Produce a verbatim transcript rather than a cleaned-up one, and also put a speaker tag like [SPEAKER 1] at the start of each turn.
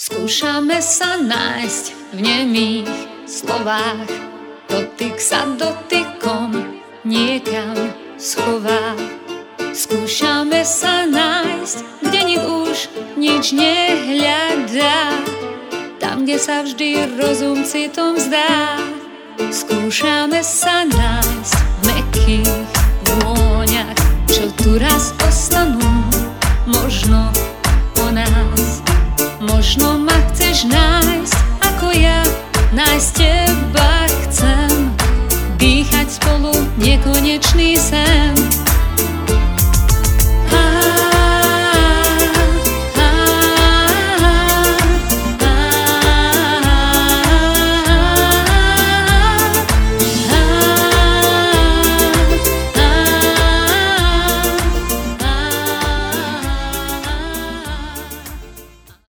[SPEAKER 1] Skúšame sa nájsť v nemých slovách, dotyk sa dotykom niekam schová. Skúšame sa nájsť, kde nik už nič nehľadá, tam, kde sa vždy rozum citom zdá. Skúšame sa nájsť v mäkkých vôňach, čo tu raz ostanú, možno o nás. Možno ma chceš nájsť, ako ja nájsť teba chcem, dýchať spolu nekonečný sen.